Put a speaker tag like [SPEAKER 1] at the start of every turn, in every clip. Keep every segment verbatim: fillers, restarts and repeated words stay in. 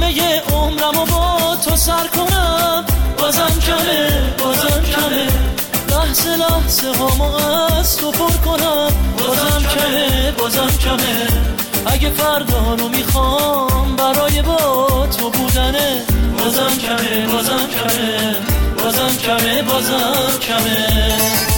[SPEAKER 1] همه یه عمرمو با تو سر کنم، بازم کمه بازم کمه، لحظه لحظه هامو از تو پر کنم، بازم کمه بازم کمه، اگه فردانو میخوام برای با تو بودنه، بازم کمه بازم کمه، بازم کمه بازم کمه.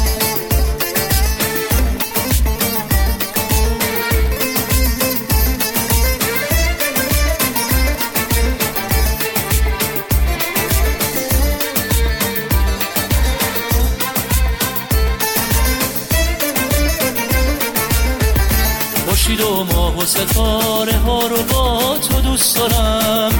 [SPEAKER 1] خورشید و ماه و ستاره ها رو با تو دوست دارم،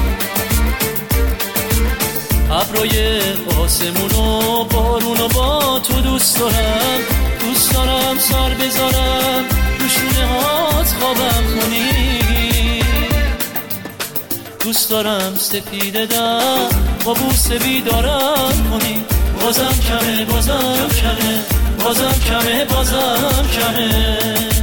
[SPEAKER 1] ابرای آسمون و بارون رو با تو دوست دارم، دوست دارم سر بذارم رو شونه هات خوابم کنی، دوست دارم سپیده در با بوسه بیدارم کنی، بازم کمه بازم کمه، بازم کمه بازم کمه.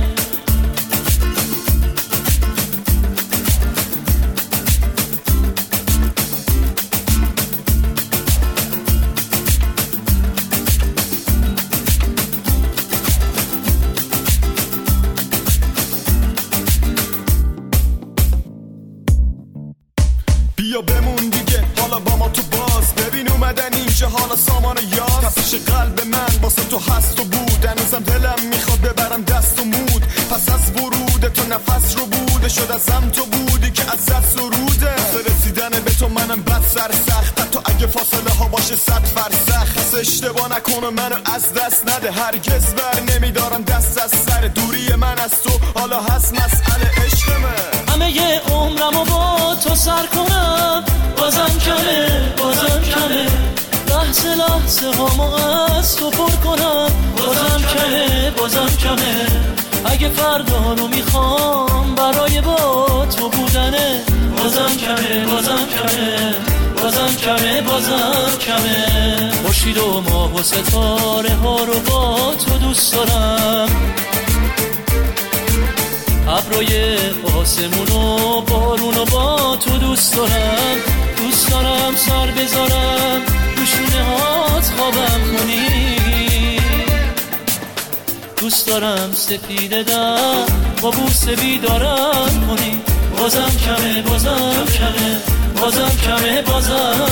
[SPEAKER 2] بیا بمون دیگه حالا با ما تو باز، ببین اومدن اینجا حالا سامان یاد، تپش قلب من واسه تو هست و بود، هنوزم دلم میخواد ببرم دست و مود، پس از ورود تو نفس رو بوده شد ازم تو بودی که از دست سروده، رسیدن به تو منم بد سر سخت، تو اگه فاصله ها باشه صد فرسخ، پس اشتباه نکنه منو از دست نده، هرگز بر نمیدارم دست از سر دوری من از تو، حالا هست مسئله عشقمه،
[SPEAKER 1] همه یه عمرمو با تو سر کنم، بازم کمه بازم کمه، لحظه لحظه هامو از تو پر کنم، بازم کمه بازم کمه، اگه فردانو میخوام برای با تو بودنه، بازم کمه بازم کمه، بازم کمه بازم کمه. خورشید و ماه و ستاره ها رو با تو دوست دارم، ابرای آسمون و بارون و با تو دوست دارم، دوست دارم سر بذارم رو شونه هات خوابم کنی، دوست دارم سپیده در با بوسه بیدارم کنی، بازم کمه بازم کمه، بازم کمه بازم